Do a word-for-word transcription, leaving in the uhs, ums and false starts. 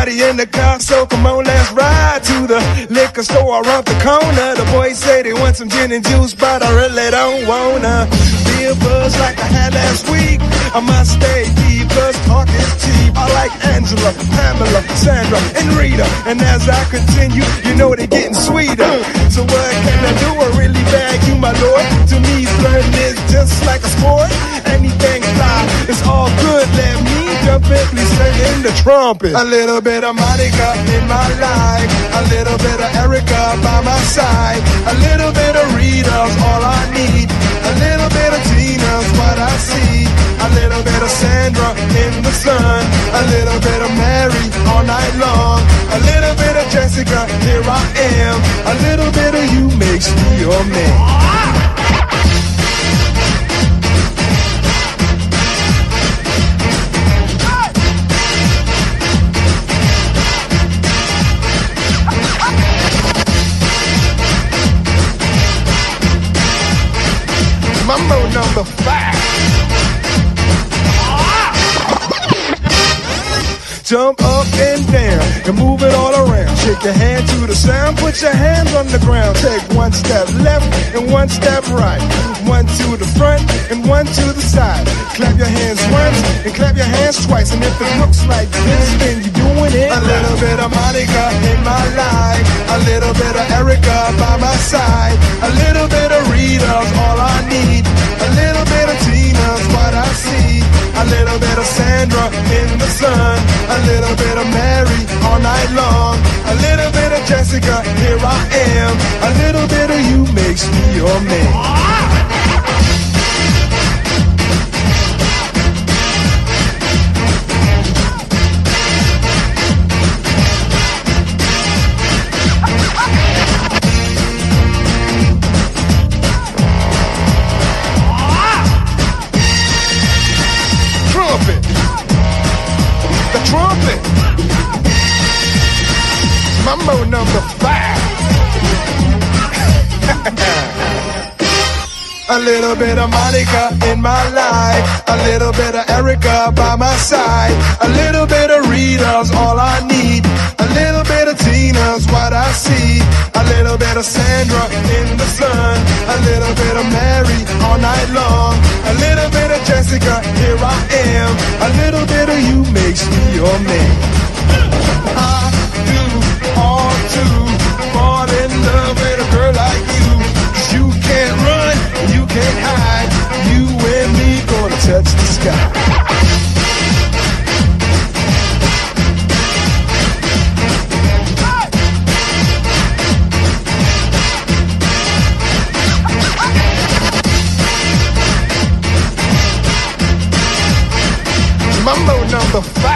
Everybody in the car, so come on, let's ride to the liquor store around the corner. The boys say they want some gin and juice, but I really don't wanna be a buzz like I had last week. I must stay deep, cause talk is cheap. I like Angela, Pamela, Sandra, and Rita. And as I continue, you know they're getting sweeter. So what can I do? I really bag you, my lord. To me, flirting is just like a sport. Anything fly, it's all good. Let me jump in, please sing in the trumpet. A little bit of Monica in my life, a little bit of Erica by my side, a little bit of Rita's all I need, a little bit of Tina's what I see, a little bit of Sandra in the sun, a little bit of Mary all night long, a little bit of Jessica, here I am, a little bit of you makes me your man. Mambo number five. Jump up and down and move it all around. Shake your hand to the sound, put your hands on the ground. Take one step left and one step right. One to the front and one to the side. Clap your hands once and clap your hands twice. And if it looks like this, then you're doing it. A little bit of Monica in my life, a little bit of Erica by my side, a little bit of Rita's all I need, a little bit of Tina's what I see, a little bit of Sandra in the sun, a little bit of Mary all night long, a little bit of Jessica, here I am, a little bit of you makes me your man. Mambo number five. A little bit of Monica in my life, a little bit of Erica by my side, a little bit of Rita's all I need, a little bit of Tina's what I see, a little bit of Sandra in the sun, a little bit of Mary all night long, a little bit of Jessica, here I am, a little bit of you makes me your man. I do all to fall in love with a girl like you, 'cause you can't run, you can't hide, you and me gonna touch the sky. Mambo number five.